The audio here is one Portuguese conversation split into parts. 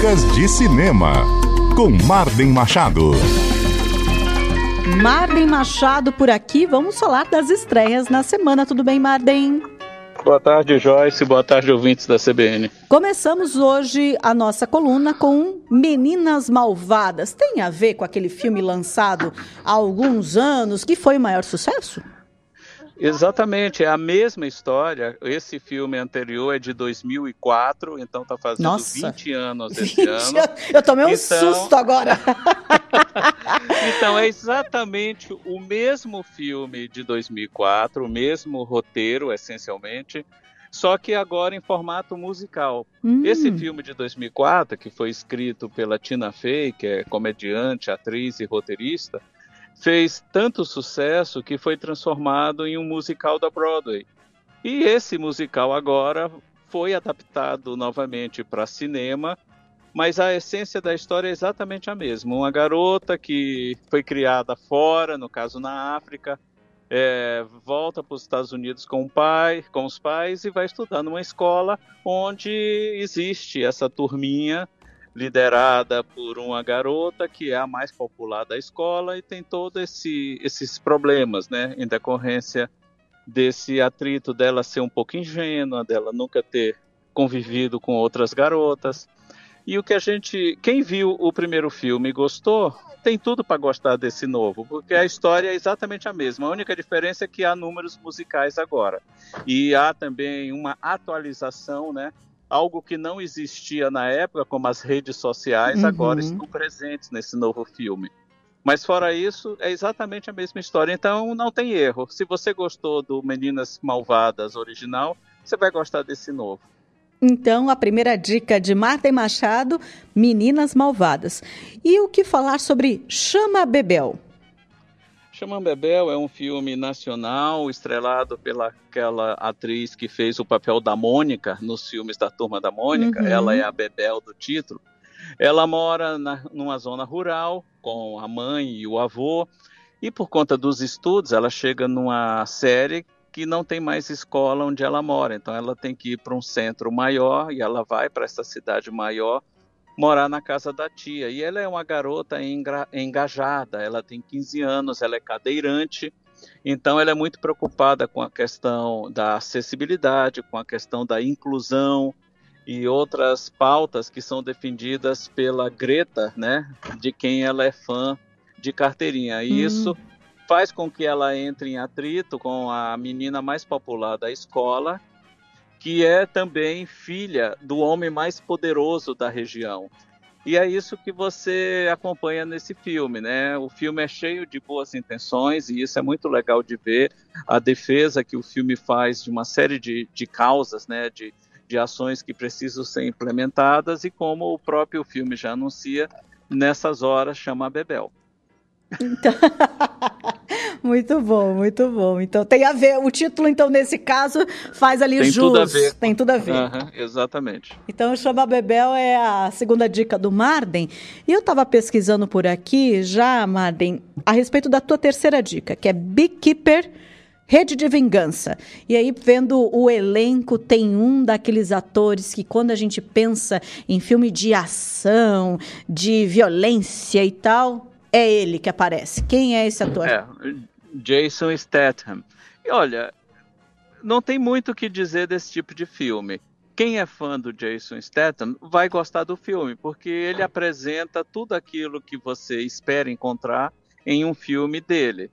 Dicas de Cinema, com Marden Machado. Marden Machado por aqui, vamos falar das estreias na semana. Tudo bem, Marden? Boa tarde, Joyce. Boa tarde, ouvintes da CBN. Começamos hoje a nossa coluna com Meninas Malvadas. Tem a ver com aquele filme lançado há alguns anos que foi o maior sucesso? Exatamente, é a mesma história. Esse filme anterior é de 2004, então está fazendo Nossa, 20 anos esse ano. Eu tomei um susto agora. Então é exatamente o mesmo filme de 2004, o mesmo roteiro, essencialmente, só que agora em formato musical. Esse filme de 2004, que foi escrito pela Tina Fey, que é comediante, atriz e roteirista, fez tanto sucesso que foi transformado em um musical da Broadway. E esse musical agora foi adaptado novamente para cinema, mas a essência da história é exatamente a mesma. Uma garota que foi criada fora, no caso na África, volta para os Estados Unidos com os pais e vai estudar numa escola onde existe essa turminha liderada por uma garota que é a mais popular da escola e tem todos esses problemas, né, em decorrência desse atrito dela ser um pouco ingênua, dela nunca ter convivido com outras garotas. E quem viu o primeiro filme e gostou, tem tudo para gostar desse novo, porque a história é exatamente a mesma. A única diferença é que há números musicais agora. E há também uma atualização, né? Algo que não existia na época, como as redes sociais, agora estão presentes nesse novo filme. Mas fora isso, é exatamente a mesma história. Então não tem erro. Se você gostou do Meninas Malvadas original, você vai gostar desse novo. Então, a primeira dica de Marden Machado, Meninas Malvadas. E o que falar sobre Chama Bebel? Chama Bebel é um filme nacional estrelado pelaquela atriz que fez o papel da Mônica nos filmes da Turma da Mônica. Ela é a Bebel do título. Ela mora numa zona rural com a mãe e o avô e por conta dos estudos ela chega numa série que não tem mais escola onde ela mora. Então ela tem que ir para um centro maior e ela vai para essa cidade maior morar na casa da tia. E ela é uma garota engajada, ela tem 15 anos, ela é cadeirante, então ela é muito preocupada com a questão da acessibilidade, com a questão da inclusão e outras pautas que são defendidas pela Greta, né, de quem ela é fã de carteirinha. E isso faz com que ela entre em atrito com a menina mais popular da escola, que é também filha do homem mais poderoso da região. E é isso que você acompanha nesse filme, né? O filme é cheio de boas intenções e isso é muito legal de ver. A defesa que o filme faz de uma série de causas, né? De ações que precisam ser implementadas e como o próprio filme já anuncia, nessas horas chama a Bebel. Então... Muito bom, muito bom. Então tem a ver, o título então nesse caso faz ali tem jus. Tudo a ver. Tem tudo a ver. Exatamente. Então Chama Bebel é a segunda dica do Marden. E eu estava pesquisando por aqui já, Marden, a respeito da tua terceira dica, que é Beekeeper, Rede de Vingança. E aí, vendo o elenco, tem um daqueles atores que quando a gente pensa em filme de ação, de violência e tal, é ele que aparece. Quem é esse ator? Jason Statham. E olha, não tem muito o que dizer desse tipo de filme. Quem é fã do Jason Statham vai gostar do filme, porque ele apresenta tudo aquilo que você espera encontrar em um filme dele.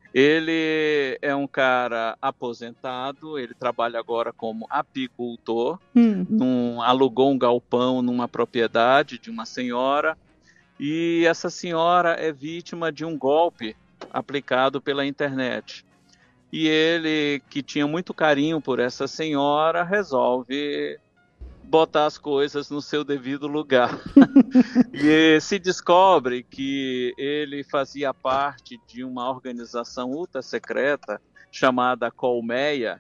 Ele é um cara aposentado, ele trabalha agora como apicultor, alugou um galpão numa propriedade de uma senhora, e essa senhora é vítima de um golpe aplicado pela internet. E ele, que tinha muito carinho por essa senhora, resolve botar as coisas no seu devido lugar. E se descobre que ele fazia parte de uma organização ultra secreta chamada Colmeia.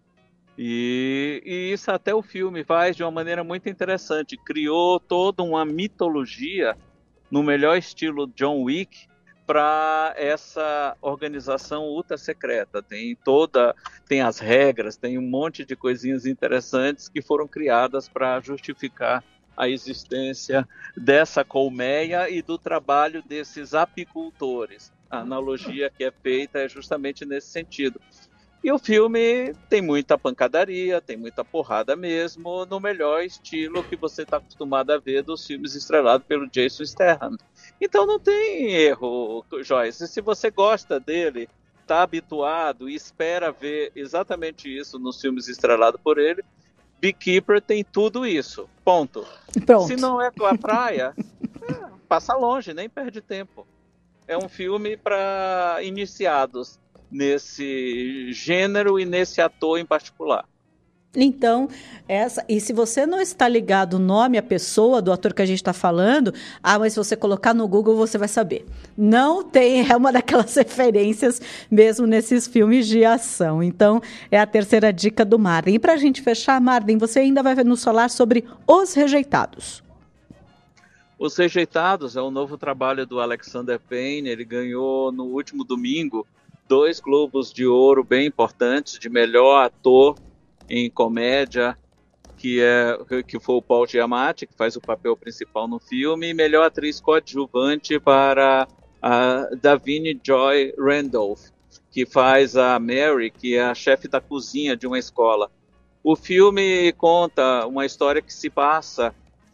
E isso até o filme faz de uma maneira muito interessante. Criou toda uma mitologia no melhor estilo John Wick, para essa organização ultra secreta. Tem as regras, tem um monte de coisinhas interessantes que foram criadas para justificar a existência dessa colmeia e do trabalho desses apicultores. A analogia que é feita é justamente nesse sentido. E o filme tem muita pancadaria, tem muita porrada mesmo, no melhor estilo que você está acostumado a ver dos filmes estrelados pelo Jason Statham. Então não tem erro, Joyce. Se você gosta dele, está habituado e espera ver exatamente isso nos filmes estrelados por ele, Beekeeper tem tudo isso. Ponto. Pronto. Se não é tua praia, passa longe, nem perde tempo. É um filme para iniciados nesse gênero e nesse ator em particular. Então, e se você não está ligado o nome, a pessoa do ator que a gente está falando, mas se você colocar no Google você vai saber. Não tem, é uma daquelas referências mesmo nesses filmes de ação. Então, é a terceira dica do Marden. E para a gente fechar, Marden, você ainda vai nos falar sobre Os Rejeitados. Os Rejeitados é um novo trabalho do Alexander Payne. Ele ganhou no último domingo 2 Globos de Ouro bem importantes de melhor ator em comédia, que foi o Paul Giamatti, que faz o papel principal no filme, e melhor atriz coadjuvante para a Davine Joy Randolph, que faz a Mary, que é a chefe da cozinha de uma escola. O filme conta uma história que se passa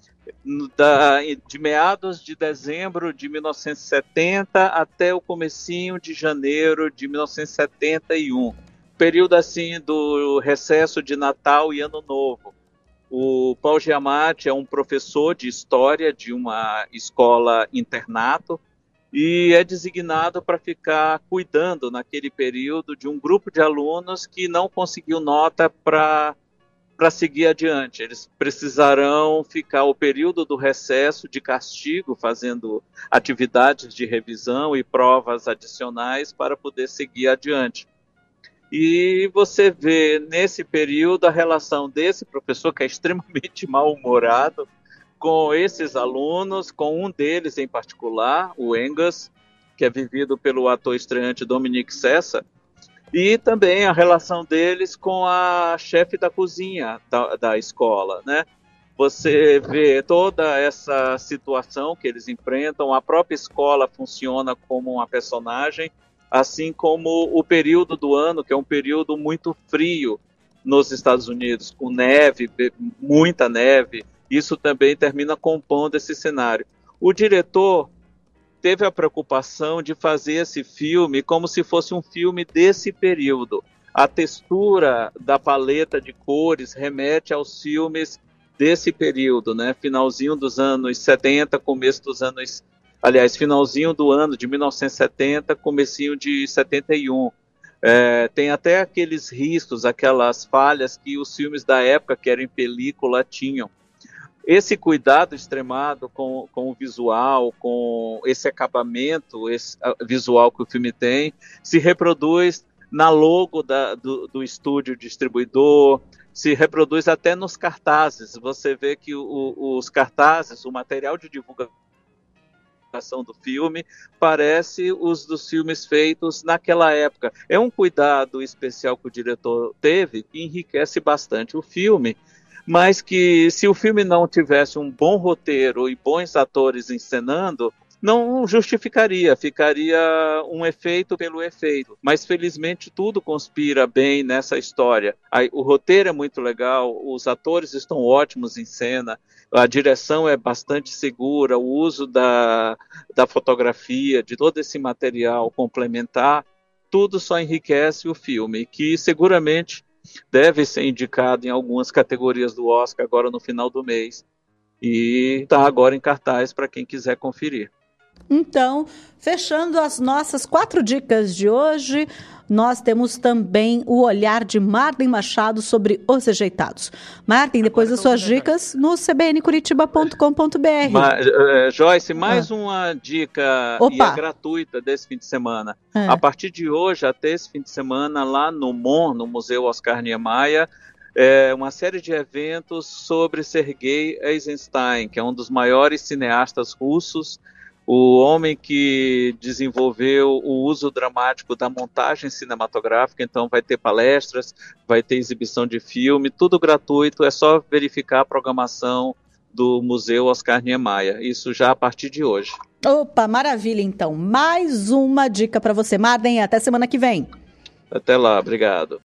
de meados de dezembro de 1970 até o comecinho de janeiro de 1971. Período assim do recesso de Natal e Ano Novo. O Paul Giamatti é um professor de história de uma escola internato e é designado para ficar cuidando naquele período de um grupo de alunos que não conseguiu nota para seguir adiante. Eles precisarão ficar o período do recesso de castigo, fazendo atividades de revisão e provas adicionais para poder seguir adiante. E você vê nesse período a relação desse professor, que é extremamente mal-humorado, com esses alunos, com um deles em particular, o Angus, que é vivido pelo ator estreante Dominic Sessa, e também a relação deles com a chefe da cozinha da escola, né? Você vê toda essa situação que eles enfrentam, a própria escola funciona como uma personagem, assim como o período do ano, que é um período muito frio nos Estados Unidos, com neve, muita neve. Isso também termina compondo esse cenário. O diretor teve a preocupação de fazer esse filme como se fosse um filme desse período. A textura da paleta de cores remete aos filmes desse período, né? Finalzinho dos anos 70, começo dos anos... Aliás, finalzinho do ano de 1970, comecinho de 71. Tem até aqueles riscos, aquelas falhas que os filmes da época, que eram em película, tinham. Esse cuidado extremado com o visual, com esse acabamento visual que o filme tem, se reproduz na logo do estúdio distribuidor, se reproduz até nos cartazes. Você vê que os cartazes, o material de divulgação do filme parece os dos filmes feitos naquela época. É um cuidado especial que o diretor teve, que enriquece bastante o filme, mas que se o filme não tivesse um bom roteiro e bons atores encenando, não justificaria, ficaria um efeito pelo efeito. Mas felizmente tudo conspira bem nessa história. O roteiro é muito legal, os atores estão ótimos em cena, a direção é bastante segura, o uso da fotografia, de todo esse material complementar, tudo só enriquece o filme, que seguramente deve ser indicado em algumas categorias do Oscar agora no final do mês. E está agora em cartaz para quem quiser conferir. Então, fechando as nossas 4 dicas de hoje, nós temos também o olhar de Marden Machado sobre Os Rejeitados. Marden, depois das suas dicas, no cbncuritiba.com.br. Joyce, mais uma dica e é gratuita desse fim de semana. A partir de hoje, até esse fim de semana, lá no MON, no Museu Oscar Niemeyer, uma série de eventos sobre Sergei Eisenstein, que é um dos maiores cineastas russos, o homem que desenvolveu o uso dramático da montagem cinematográfica. Então vai ter palestras, vai ter exibição de filme, tudo gratuito, é só verificar a programação do Museu Oscar Niemeyer. Isso já a partir de hoje. Opa, maravilha, então. Mais uma dica para você, Marden. Até semana que vem. Até lá, obrigado.